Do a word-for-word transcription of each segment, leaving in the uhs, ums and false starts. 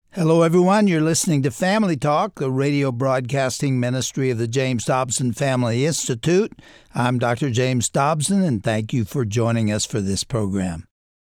Hello, everyone. You're listening to Family Talk, the radio broadcasting ministry of the James Dobson Family Institute. I'm Doctor James Dobson, and thank you for joining us for this program.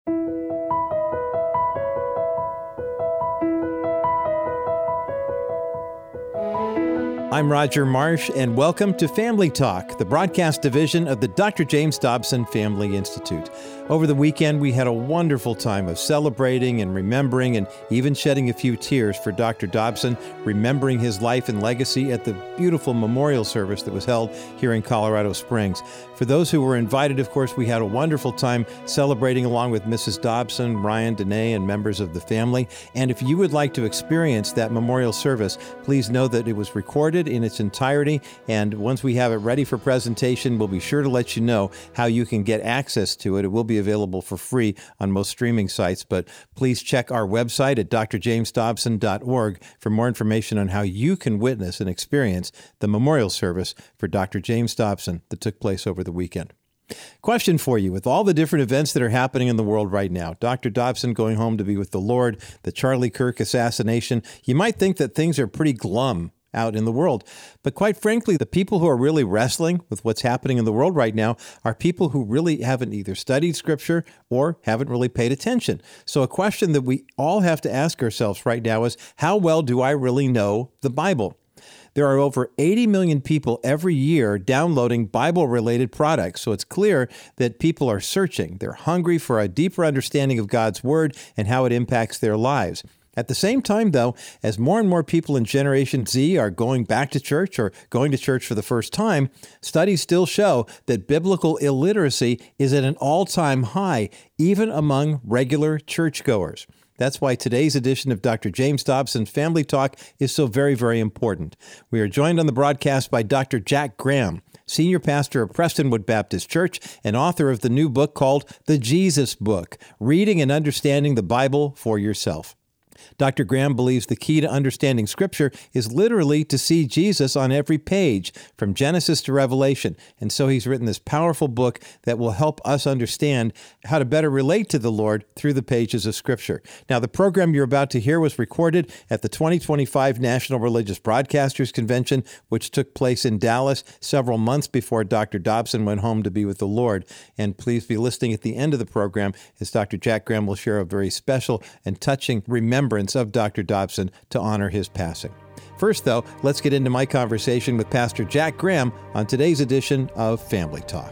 I'm Roger Marsh, and welcome to Family Talk, the broadcast division of the Doctor James Dobson Family Institute. Over the weekend, we had a wonderful time of celebrating and remembering and even shedding a few tears for Doctor Dobson, remembering his life and legacy at the beautiful memorial service that was held here in Colorado Springs. For those who were invited, of course, we had a wonderful time celebrating along with Missus Dobson, Ryan, Danae, and members of the family. And if you would like to experience that memorial service, please know that it was recorded in its entirety, and once we have it ready for presentation, we'll be sure to let you know how you can get access to it. It will be available for free on most streaming sites, but please check our website at d r james dobson dot org for more information on how you can witness and experience the memorial service for Doctor James Dobson that took place over the weekend. Question for you. With all the different events that are happening in the world right now, Doctor Dobson going home to be with the Lord, the Charlie Kirk assassination, you might think that things are pretty glum out in the world. But quite frankly, the people who are really wrestling with what's happening in the world right now are people who really haven't either studied Scripture or haven't really paid attention. So a question that we all have to ask ourselves right now is, how well do I really know the Bible? There are over eighty million people every year downloading Bible-related products, so it's clear that people are searching. They're hungry for a deeper understanding of God's Word and how it impacts their lives. At the same time, though, as more and more people in Generation Z are going back to church or going to church for the first time, studies still show that biblical illiteracy is at an all-time high, even among regular churchgoers. That's why today's edition of Doctor James Dobson Family Talk is so very, very important. We are joined on the broadcast by Doctor Jack Graham, Senior Pastor of Prestonwood Baptist Church and author of the new book called The Jesus Book, Reading and Understanding the Bible for Yourself. Doctor Graham believes the key to understanding Scripture is literally to see Jesus on every page, from Genesis to Revelation. And so he's written this powerful book that will help us understand how to better relate to the Lord through the pages of Scripture. Now, the program you're about to hear was recorded at the twenty twenty-five National Religious Broadcasters Convention, which took place in Dallas several months before Doctor Dobson went home to be with the Lord. And please be listening at the end of the program, as Doctor Jack Graham will share a very special and touching remembrance of Doctor Dobson to honor his passing. First, though, let's get into my conversation with Pastor Jack Graham on today's edition of Family Talk.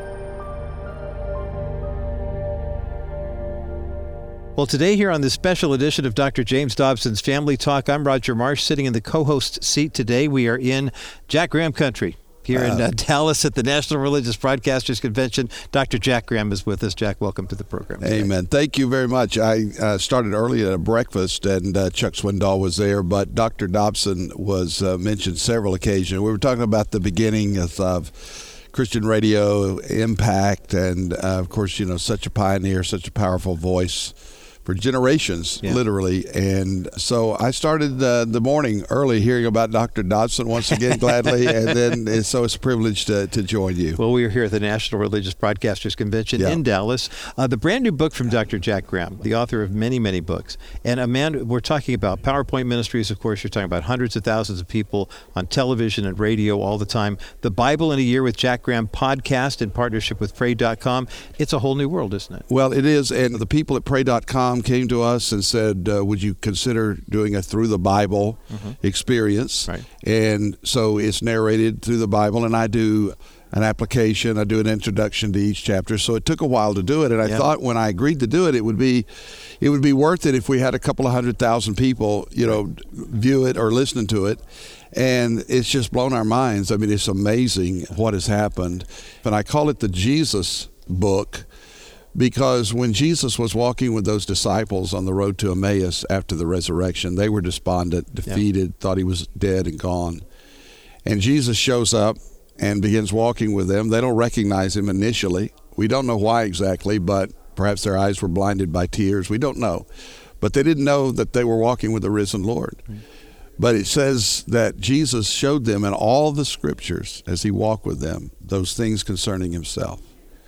Well, today here on this special edition of Doctor James Dobson's Family Talk, I'm Roger Marsh, sitting in the co-host seat today. We are in Jack Graham country here in uh, Dallas at the National Religious Broadcasters Convention. Doctor Jack Graham is with us. Jack, welcome to the program today. Amen. Thank you very much. I uh, started early at a breakfast, and uh, Chuck Swindoll was there, but Doctor Dobson was uh, mentioned several occasions. We were talking about the beginning of, of Christian radio impact, and uh, of course, you know, such a pioneer, such a powerful voice for generations, yeah. literally. And so I started uh, the morning early hearing about Doctor Dobson once again, gladly, and then it's, so it's a privilege to, to join you. Well, we are here at the National Religious Broadcasters Convention yeah. in Dallas. Uh, the brand new book from Doctor Jack Graham, the author of many, many books. And a man, we're talking about PowerPoint Ministries, of course, you're talking about hundreds of thousands of people on television and radio all the time. The Bible in a Year with Jack Graham podcast in partnership with Pray dot com. It's a whole new world, isn't it? Well, it is, and the people at Pray dot com came to us and said, uh, would you consider doing a Through the Bible mm-hmm. experience? Right. And so it's narrated through the Bible, and I do an application, I do an introduction to each chapter. So it took a while to do it, and I yep. thought when I agreed to do it, it would be it would be worth it if we had a couple of hundred thousand people, you know, view it or listen to it. And it's just blown our minds. I mean, it's amazing what has happened. And I call it the Jesus Book, because when Jesus was walking with those disciples on the road to Emmaus after the resurrection, they were despondent, defeated, yeah. thought he was dead and gone. And Jesus shows up and begins walking with them. They don't recognize him initially. We don't know why exactly, but perhaps their eyes were blinded by tears. We don't know. But they didn't know that they were walking with the risen Lord. Mm-hmm. But it says that Jesus showed them in all the scriptures as he walked with them those things concerning himself.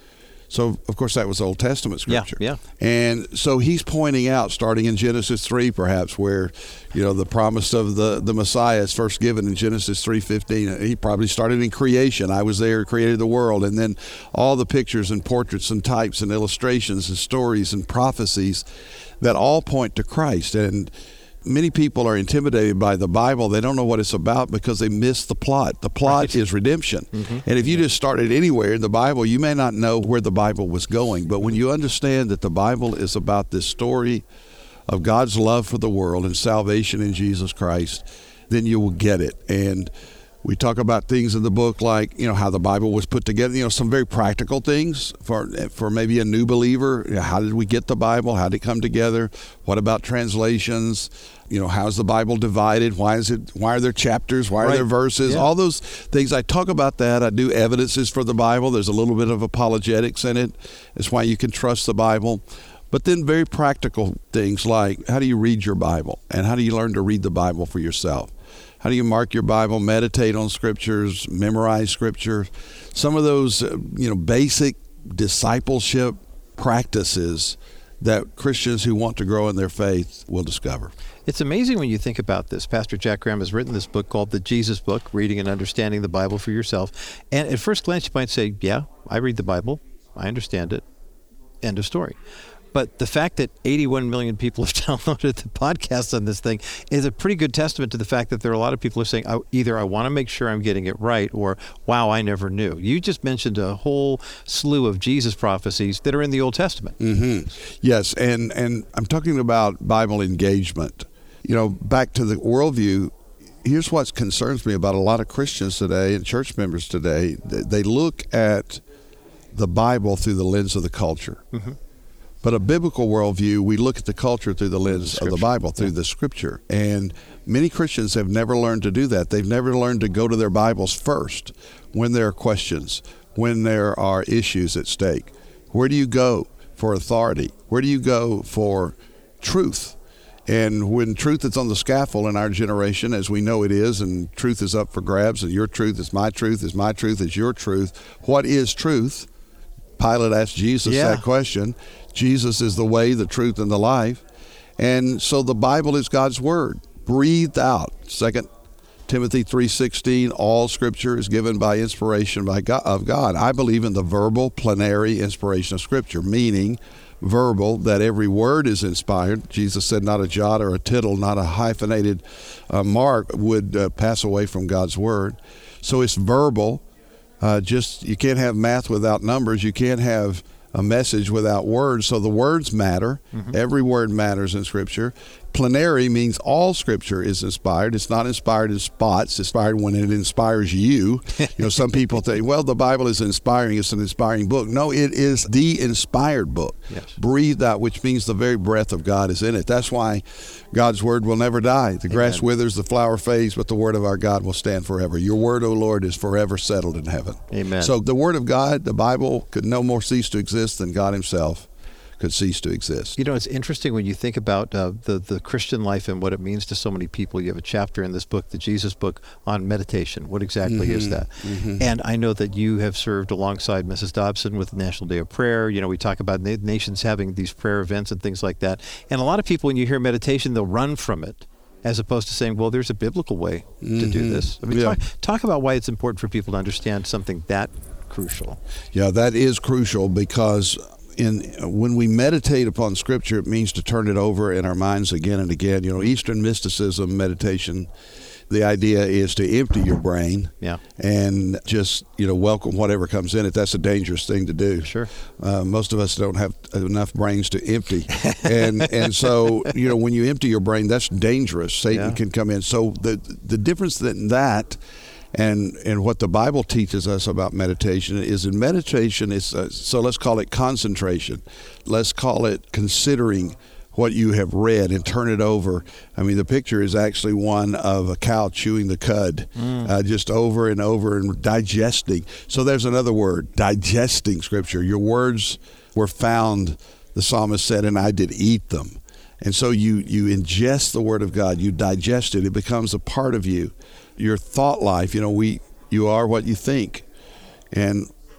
So, of course, that was Old Testament scripture. Yeah, yeah. And so he's pointing out, starting in Genesis three, perhaps, where, you know, the promise of the, the Messiah is first given in Genesis three fifteen. He probably started in creation. I was there, created the world. And then all the pictures and portraits and types and illustrations and stories and prophecies that all point to Christ. And many people are intimidated by the Bible. They don't know what it's about because they miss the plot. The plot right. is redemption. Mm-hmm. And if you just started anywhere in the Bible, you may not know where the Bible was going. But when you understand that the Bible is about this story of God's love for the world and salvation in Jesus Christ, then you will get it. And we talk about things in the book like, you know, how the Bible was put together, you know, some very practical things for for maybe a new believer. You know, how did we get the Bible? How did it come together? What about translations? You know, how's the Bible divided? Why is it? Why are there chapters? Why are right. there verses? Yeah. All those things. I talk about that. I do evidences for the Bible. There's a little bit of apologetics in it. It's why you can trust the Bible. But then very practical things like, how do you read your Bible? And how do you learn to read the Bible for yourself? How do you mark your Bible, meditate on scriptures, memorize scripture? Some of those, uh, you know, basic discipleship practices that Christians who want to grow in their faith will discover. It's amazing when you think about this. Pastor Jack Graham has written this book called The Jesus Book, Reading and Understanding the Bible for Yourself. And at first glance, you might say, yeah, I read the Bible. I understand it. End of story. But the fact that eighty-one million people have downloaded the podcast on this thing is a pretty good testament to the fact that there are a lot of people who are saying, oh, either I want to make sure I'm getting it right, or, wow, I never knew. You just mentioned a whole slew of Jesus prophecies that are in the Old Testament. Mm-hmm. Yes, and, and I'm talking about Bible engagement. You know, back to the worldview, here's what concerns me about a lot of Christians today and church members today. They look at the Bible through the lens of the culture. Mm-hmm. But a biblical worldview, we look at the culture through the lens the of the Bible, through yeah. the Scripture. And many Christians have never learned to do that. They've never learned to go to their Bibles first when there are questions, when there are issues at stake. Where do you go for authority? Where do you go for truth? And when truth is on the scaffold in our generation, as we know it is, and truth is up for grabs, and your truth is my truth, is my truth is your truth, what is truth? Pilate asked Jesus yeah. that question. Jesus is the way, the truth, and the life. And so the Bible is God's word, breathed out. Second Timothy three sixteen, all scripture is given by inspiration by God, of God. I believe in the verbal, plenary inspiration of Scripture, meaning verbal, that every word is inspired. Jesus said not a jot or a tittle, not a hyphenated uh, mark would uh, pass away from God's word. So it's verbal. Uh, just you can't have math without numbers. You can't have a message without words. So the words matter. Mm-hmm. Every word matters in Scripture. Plenary means all Scripture is inspired. It's not inspired in spots. It's inspired when it inspires you. You know, some people think, well, the Bible is inspiring. It's an inspiring book. No, it is the inspired book. Yes. Breathed out, which means the very breath of God is in it. That's why God's word will never die. The grass Amen. Withers, the flower fades, but the word of our God will stand forever. Your word, O Lord, is forever settled in heaven. Amen. So the word of God, the Bible, could no more cease to exist than God himself could cease to exist. You know, it's interesting when you think about uh, the, the Christian life and what it means to so many people. You have a chapter in this book, the Jesus Book, on meditation. What exactly mm-hmm. is that? Mm-hmm. And I know that you have served alongside Missus Dobson with the National Day of Prayer. You know, we talk about na- nations having these prayer events and things like that. And a lot of people, when you hear meditation, they'll run from it, as opposed to saying, well, there's a biblical way mm-hmm. to do this. I mean, yeah. talk, talk about why it's important for people to understand something that crucial. Yeah, that is crucial, because in when we meditate upon Scripture, it means to turn it over in our minds again and again. You know, Eastern mysticism, meditation, the idea is to empty your brain yeah. and just, you know, welcome whatever comes in it. That's a dangerous thing to do. Sure. Uh, most of us don't have enough brains to empty. and and so, you know, when you empty your brain, that's dangerous. Satan yeah. can come in. So the the difference in that And and what the Bible teaches us about meditation is in meditation, it's uh, so let's call it concentration. Let's call it considering what you have read and turn it over. I mean, the picture is actually one of a cow chewing the cud, mm. uh, just over and over and digesting. So there's another word, digesting Scripture. Your words were found, the psalmist said, and I did eat them. And so you, you ingest the Word of God, you digest it, it becomes a part of you. Your thought life, you know, we you are what you think. And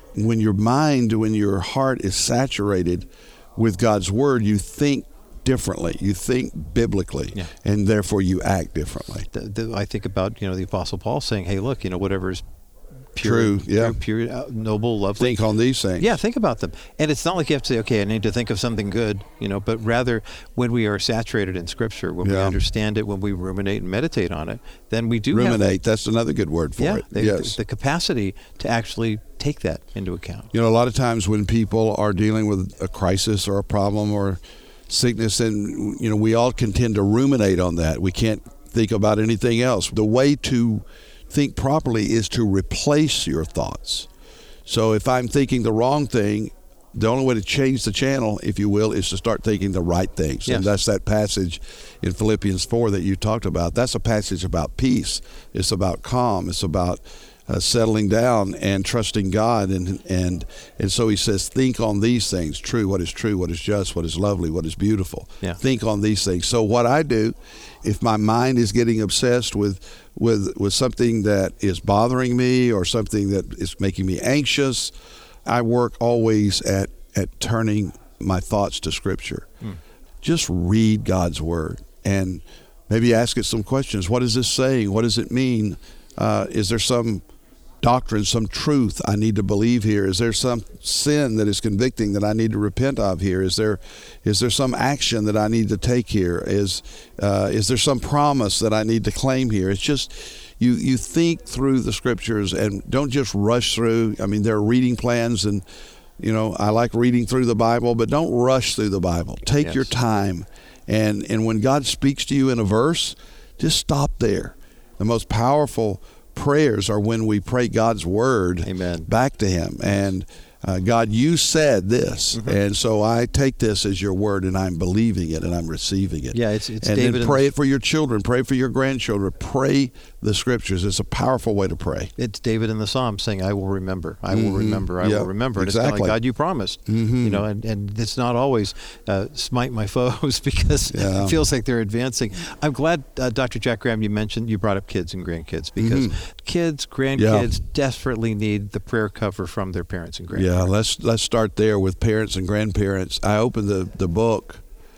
when your mind, when your heart is saturated with God's word, you think differently. You think biblically, yeah. and therefore you act differently. The, the, I think about, you know, the Apostle Paul saying, hey, look, you know, whatever is pure, True, yeah. pure, pure uh, noble, lovely. Think on these things. Yeah, think about them. And it's not like you have to say, okay, I need to think of something good, you know, but rather when we are saturated in Scripture, when yeah. we understand it, when we ruminate and meditate on it, then we do ruminate. have... That's another good word for yeah, it. The, yes. the capacity to actually take that into account. You know, a lot of times when people are dealing with a crisis or a problem or sickness, and, you know, we all can tend to ruminate on that. We can't think about anything else. The way to think properly is to replace your thoughts. So if I'm thinking the wrong thing, the only way to change the channel, if you will, is to start thinking the right things. Yes. And that's that passage in Philippians four that you talked about. That's a passage about peace. It's about calm. It's about uh, settling down and trusting God. And, and, and so he says, think on these things, true, what is true, what is just, what is lovely, what is beautiful. Yeah. Think on these things. So what I do, if my mind is getting obsessed with with with something that is bothering me or something that is making me anxious, I work always at, at turning my thoughts to Scripture. Mm. Just read God's Word and maybe ask it some questions. What is this saying? What does it mean? Uh, is there some doctrine, some truth I need to believe here? Is there some sin that is convicting that I need to repent of here? Is there is there some action that I need to take here? Is uh, is there some promise that I need to claim here? It's just you you think through the Scriptures and don't just rush through. I mean, there are reading plans, and you know, I like reading through the Bible, but don't rush through the Bible. Take yes. your time, and and when God speaks to you in a verse, just stop there. The most powerful prayers are when we pray God's word Amen. back to him. And uh, God, you said this, mm-hmm. and so I take this as your word, and I'm believing it, and I'm receiving it. Yeah, it's, it's and David then pray it for your children, pray for your grandchildren, pray the Scriptures. It's a powerful way to pray. It's David in the Psalms saying, I will remember, I will mm-hmm. remember, I yep. will remember. And exactly. it's kind of like, God, you promised. Mm-hmm. You know, and, and it's not always uh, smite my foes because yeah. it feels like they're advancing. I'm glad, uh, Doctor Jack Graham, you mentioned, you brought up kids and grandkids, because mm-hmm. kids, grandkids yeah. desperately need the prayer cover from their parents and grandparents. Yeah, let's let's start there with parents and grandparents. I opened the, the book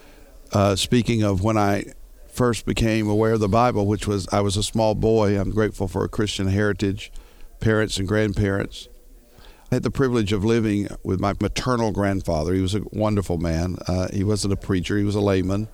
uh, speaking of when I first became aware of the Bible, which was I was a small boy. I'm grateful for a Christian heritage, parents and grandparents. I had the privilege of living with my maternal grandfather. He was a wonderful man. Uh, he wasn't a preacher. He was a layman.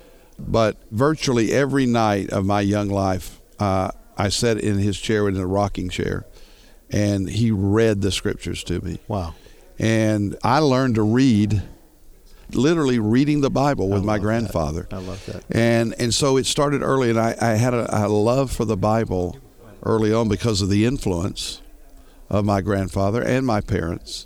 But virtually every night of my young life, uh, I sat in his chair in a rocking chair, and he read the Scriptures to me. Wow. And I learned to read, literally reading the Bible with my grandfather. That. I love that. And and so it started early, and I, I had a, a love for the Bible early on because of the influence of my grandfather and my parents.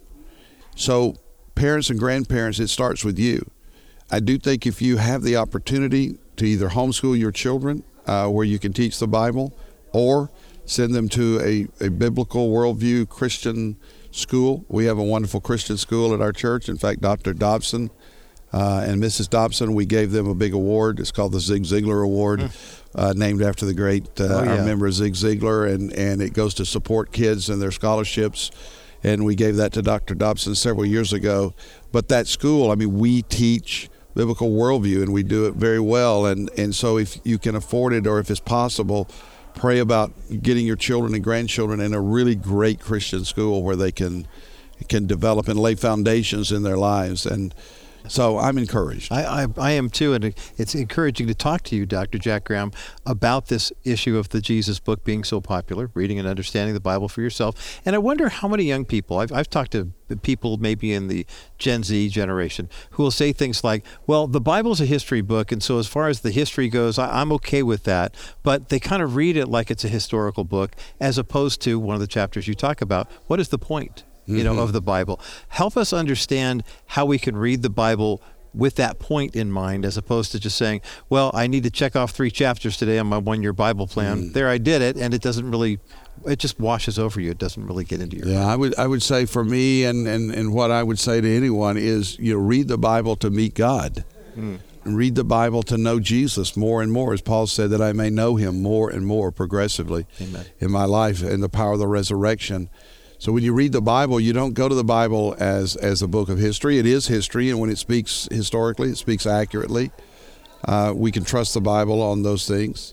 So parents and grandparents, it starts with you. I do think if you have the opportunity to either homeschool your children uh, where you can teach the Bible, or send them to a, a biblical worldview Christian school. We have a wonderful Christian school at our church. In fact, Doctor Dobson uh, and Missus Dobson, we gave them a big award. It's called the Zig Ziglar Award, mm. uh, named after the great uh, oh, yeah. our member Zig Ziglar, and, and it goes to support kids and their scholarships. And we gave that to Doctor Dobson several years ago. But that school, I mean, we teach biblical worldview, and we do it very well. And, and so if you can afford it, or if it's possible, pray about getting your children and grandchildren in a really great Christian school where they can can develop and lay foundations in their lives. And so I'm encouraged. I, I, I am too, and it's encouraging to talk to you, Doctor Jack Graham, about this issue of the Jesus book being so popular, reading and understanding the Bible for yourself. And I wonder how many young people, I've, I've talked to people maybe in the Gen Z generation, who will say things like, well, the Bible's a history book, and so as far as the history goes, I, I'm okay with that. But they kind of read it like it's a historical book, as opposed to one of the chapters you talk about. What is the point? You know, mm-hmm. of the Bible. Help us understand how we can read the Bible with that point in mind, as opposed to just saying, well, I need to check off three chapters today on my one-year Bible plan. Mm. There, I did it, and it doesn't really, it just washes over you. It doesn't really get into your Yeah, mind. I would I would say for me, and, and, and what I would say to anyone is, you know, read the Bible to meet God. Mm. Read the Bible to know Jesus more and more, as Paul said, that I may know him more and more progressively. Amen. In my life, and the power of the resurrection. So when you read the Bible, you don't go to the Bible as, as a book of history. It is history, and when it speaks historically, it speaks accurately. Uh, we can trust the Bible on those things.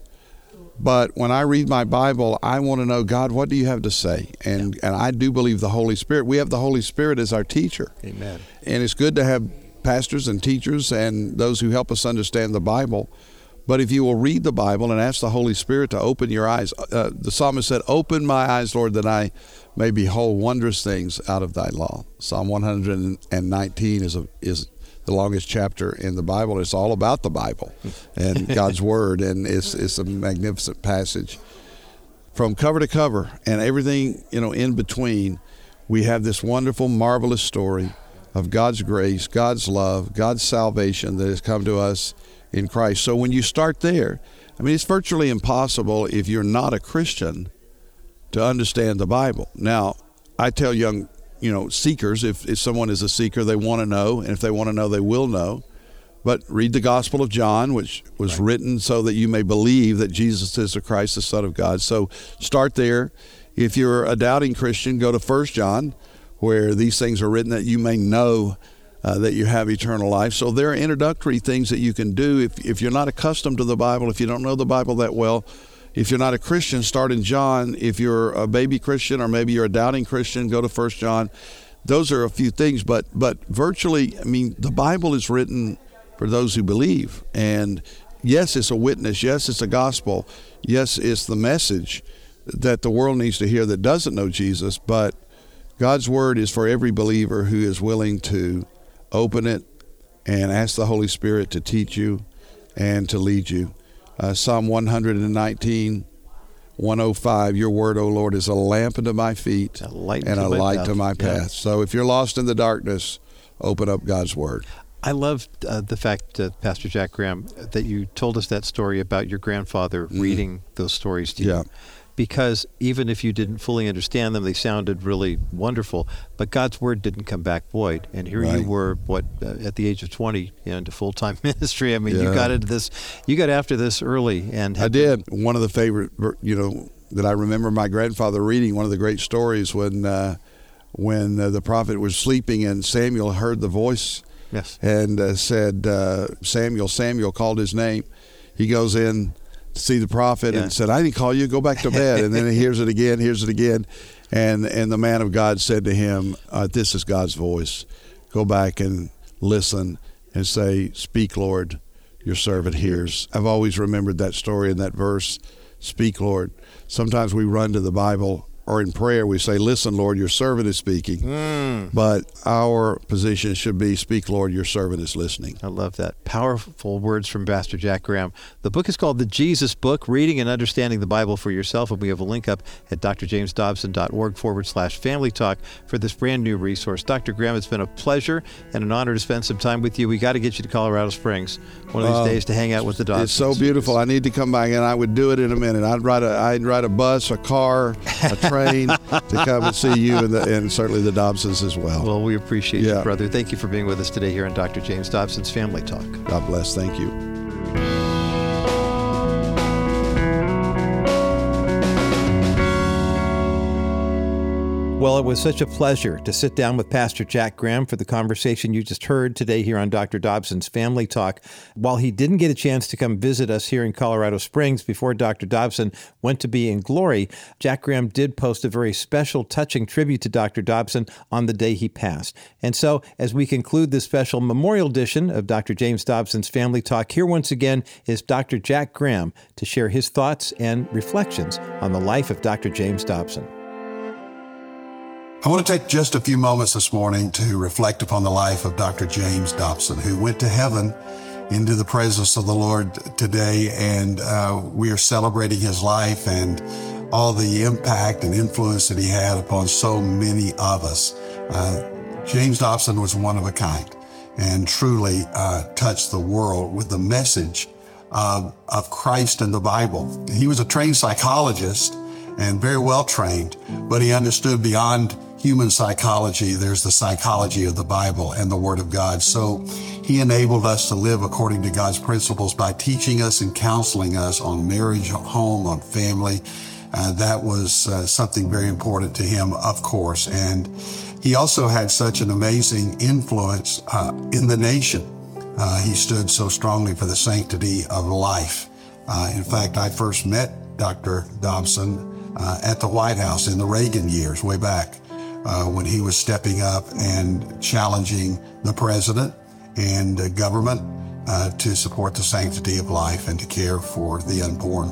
But when I read my Bible, I want to know, God, what do you have to say? And and I do believe the Holy Spirit. We have the Holy Spirit as our teacher. Amen. And it's good to have pastors and teachers and those who help us understand the Bible. But if you will read the Bible and ask the Holy Spirit to open your eyes, uh, the psalmist said, open my eyes, Lord, that I may behold wondrous things out of thy law. Psalm one hundred nineteen is a, is the longest chapter in the Bible. It's all about the Bible and God's Word, and it's it's a magnificent passage. From cover to cover and everything, you know, in between, we have this wonderful, marvelous story of God's grace, God's love, God's salvation that has come to us in Christ. So when you start there, I mean, it's virtually impossible if you're not a Christian to understand the Bible. Now, I tell young, you know, seekers, if, if someone is a seeker, they want to know, and if they want to know, they will know. But read the Gospel of John, which was right. written so that you may believe that Jesus is the Christ, the Son of God. So start there. If you're a doubting Christian, go to First John, where these things are written that you may know Uh, that you have eternal life. So there are introductory things that you can do if, if you're not accustomed to the Bible, if you don't know the Bible that well. If you're not a Christian, start in John. If you're a baby Christian or maybe you're a doubting Christian, go to First John. Those are a few things, but but virtually, I mean, the Bible is written for those who believe. And yes, it's a witness. Yes, it's a gospel. Yes, it's the message that the world needs to hear that doesn't know Jesus. But God's word is for every believer who is willing to open it and ask the Holy Spirit to teach you and to lead you. Uh, Psalm one nineteen, one oh five, your word, O Lord, is a lamp unto my feet a light and a my light path. to my path. Yeah. So if you're lost in the darkness, open up God's word. I love uh, the fact, uh, Pastor Jack Graham, that you told us that story about your grandfather mm. reading those stories to yeah. you. Because even if you didn't fully understand them, they sounded really wonderful. But God's word didn't come back void. And here right. you were, what, uh, at the age of twenty, you know, into full-time ministry. I mean, yeah. you got into this, you got after this early. And I did. One of the favorite, you know, that I remember my grandfather reading, one of the great stories when uh, when uh, the prophet was sleeping and Samuel heard the voice yes. and uh, said, uh, Samuel, Samuel called his name. He goes in to see the prophet yeah. and said, I didn't call you, go back to bed. And then he hears it again, hears it again. And and the man of God said to him, uh, this is God's voice. Go back and listen and say, speak, Lord, your servant hears. I've always remembered that story and that verse, speak, Lord. Sometimes we run to the Bible or in prayer we say, listen, Lord, your servant is speaking. Mm. But our position should be, speak, Lord, your servant is listening. I love that. Powerful words from Pastor Jack Graham. The book is called The Jesus Book, Reading and Understanding the Bible for Yourself, and we have a link up at drjamesdobson.org forward slash family talk for this brand new resource. Doctor Graham, it's been a pleasure and an honor to spend some time with you. We got to get you to Colorado Springs one of these uh, days to hang out with the Dobsons. It's so beautiful. I need to come back, and I would do it in a minute. I'd ride a, I'd ride a bus, a car, a train to come and see you and, the, and certainly the Dobsons as well. Well, we appreciate yeah. you, brother. Thank you for being with us today here on Doctor James Dobson's Family Talk. God bless. Thank you. Well, it was such a pleasure to sit down with Pastor Jack Graham for the conversation you just heard today here on Doctor Dobson's Family Talk. While he didn't get a chance to come visit us here in Colorado Springs before Doctor Dobson went to be in glory, Jack Graham did post a very special, touching tribute to Doctor Dobson on the day he passed. And so, as we conclude this special memorial edition of Doctor James Dobson's Family Talk, here once again is Doctor Jack Graham to share his thoughts and reflections on the life of Doctor James Dobson. I want to take just a few moments this morning to reflect upon the life of Doctor James Dobson, who went to heaven into the presence of the Lord today, and uh, we are celebrating his life and all the impact and influence that he had upon so many of us. Uh, James Dobson was one of a kind and truly uh, touched the world with the message of, of Christ and the Bible. He was a trained psychologist and very well trained, but he understood beyond human psychology, there's the psychology of the Bible and the Word of God. So he enabled us to live according to God's principles by teaching us and counseling us on marriage, home, on family, Uh, that was uh, something very important to him, of course. And he also had such an amazing influence uh, in the nation. Uh, he stood so strongly for the sanctity of life. Uh, in fact, I first met Doctor Dobson uh, at the White House in the Reagan years, way back, uh, when he was stepping up and challenging the president and uh, government uh, to support the sanctity of life and to care for the unborn.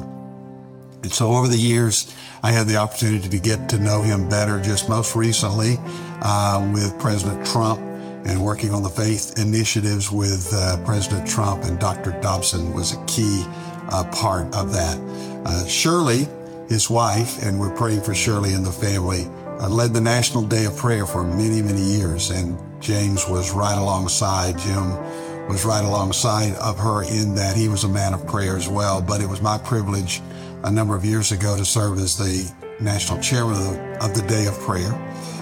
And so over the years, I had the opportunity to get to know him better, just most recently uh, with President Trump and working on the faith initiatives with uh, President Trump, and Doctor Dobson was a key uh, part of that. Uh, Shirley, his wife, and we're praying for Shirley and the family, uh, led the National Day of Prayer for many, many years, and James was right alongside, Jim was right alongside of her in that he was a man of prayer as well. But it was my privilege a number of years ago to serve as the national chairman of the, of the Day of Prayer,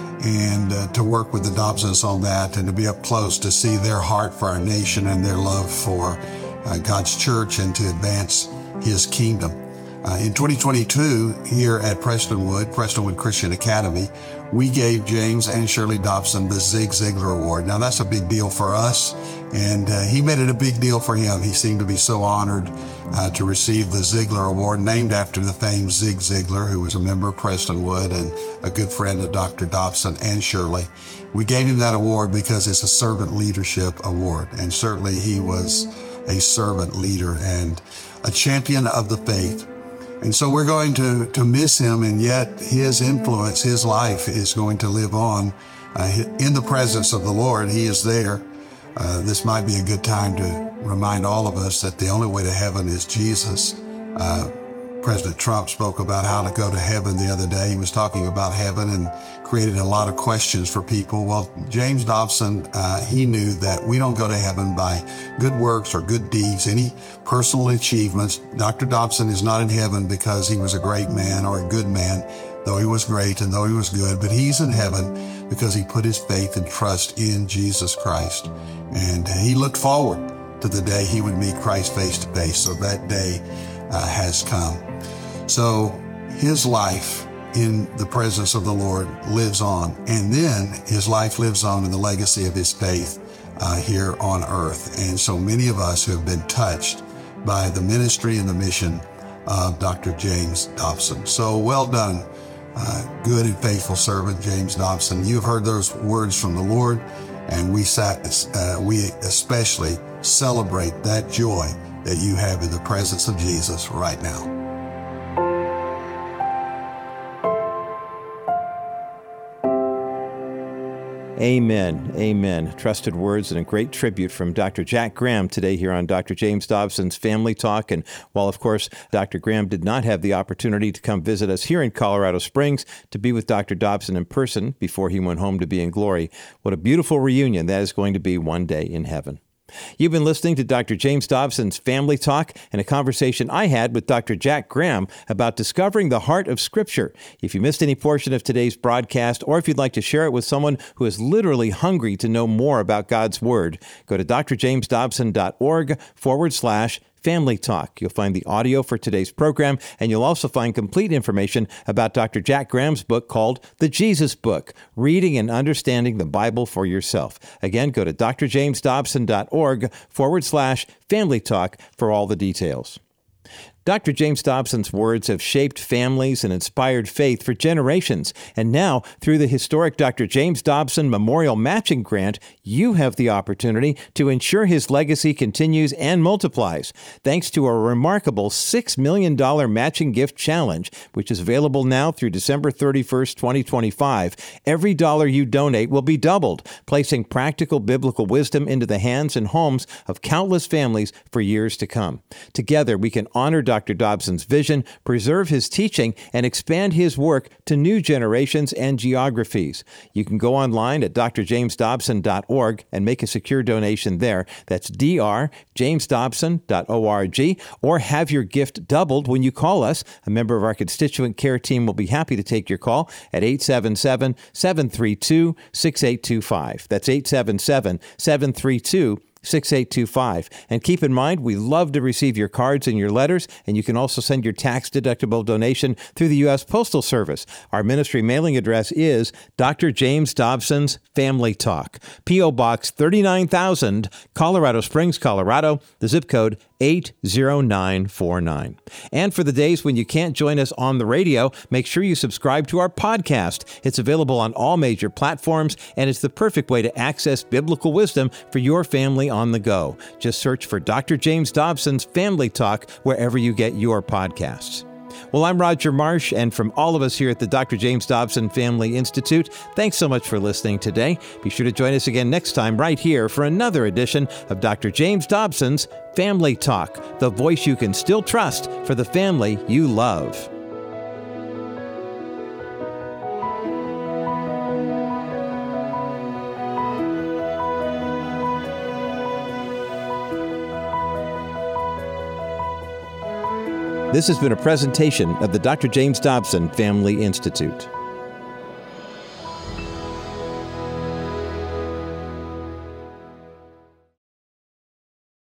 and uh, to work with the Dobsons on that and to be up close to see their heart for our nation and their love for uh, God's church and to advance his kingdom. Uh, in twenty twenty-two, here at Prestonwood, Prestonwood Christian Academy, we gave James and Shirley Dobson the Zig Ziglar Award. Now, that's a big deal for us, and uh, he made it a big deal for him. He seemed to be so honored uh, to receive the Ziglar Award, named after the famed Zig Ziglar, who was a member of Prestonwood and a good friend of Doctor Dobson and Shirley. We gave him that award because it's a servant leadership award, and certainly he was a servant leader and a champion of the faith. And so we're going to, to miss him, and yet his influence, his life is going to live on uh, in the presence of the Lord. He is there. Uh, this might be a good time to remind all of us that the only way to heaven is Jesus. Uh, President Trump spoke about how to go to heaven the other day. He was talking about heaven and created a lot of questions for people. Well, James Dobson, uh, he knew that we don't go to heaven by good works or good deeds, any personal achievements. Doctor Dobson is not in heaven because he was a great man or a good man, though he was great and though he was good, but he's in heaven because he put his faith and trust in Jesus Christ. And he looked forward to the day he would meet Christ face to face. So that day uh, has come. So his life in the presence of the Lord lives on, and then his life lives on in the legacy of his faith uh, here on earth. And so many of us who have been touched by the ministry and the mission of Doctor James Dobson. So well done, uh, good and faithful servant James Dobson. You've heard those words from the Lord, and we sat, uh, we especially celebrate that joy that you have in the presence of Jesus right now. Amen. Amen. Trusted words and a great tribute from Doctor Jack Graham today here on Doctor James Dobson's Family Talk. And while, of course, Doctor Graham did not have the opportunity to come visit us here in Colorado Springs to be with Doctor Dobson in person before he went home to be in glory, what a beautiful reunion that is going to be one day in heaven. You've been listening to Doctor James Dobson's Family Talk and a conversation I had with Doctor Jack Graham about discovering the heart of Scripture. If you missed any portion of today's broadcast, or if you'd like to share it with someone who is literally hungry to know more about God's Word, go to drjamesdobson.org forward slash Family Talk. You'll find the audio for today's program, and you'll also find complete information about Doctor Jack Graham's book called The Jesus Book, Reading and Understanding the Bible for Yourself. Again, go to drjamesdobson.org forward slash Family Talk for all the details. Doctor James Dobson's words have shaped families and inspired faith for generations. And now, through the historic Doctor James Dobson Memorial Matching Grant, you have the opportunity to ensure his legacy continues and multiplies. Thanks to a remarkable six million dollars matching gift challenge, which is available now through December thirty-first, twenty twenty-five, every dollar you donate will be doubled, placing practical biblical wisdom into the hands and homes of countless families for years to come. Together, we can honor Doctor Dobson's vision, preserve his teaching, and expand his work to new generations and geographies. You can go online at d r james dobson dot org and make a secure donation there. That's d r james dobson dot org, or have your gift doubled when you call us. A member of our constituent care team will be happy to take your call at eight seven seven, seven three two, six eight two five. That's eight seven seven, seven three two, six eight two five. And keep in mind, we love to receive your cards and your letters, and you can also send your tax-deductible donation through the U S Postal Service. Our ministry mailing address is Doctor James Dobson's Family Talk, P O. Box thirty-nine thousand, Colorado Springs, Colorado, the zip code eight zero nine four nine. And for the days when you can't join us on the radio, make sure you subscribe to our podcast. It's available on all major platforms, and it's the perfect way to access biblical wisdom for your family on the go. Just search for Doctor James Dobson's Family Talk wherever you get your podcasts. Well, I'm Roger Marsh, and from all of us here at the Doctor James Dobson Family Institute, thanks so much for listening today. Be sure to join us again next time right here for another edition of Doctor James Dobson's Family Talk, the voice you can still trust for the family you love. This has been a presentation of the Doctor James Dobson Family Institute.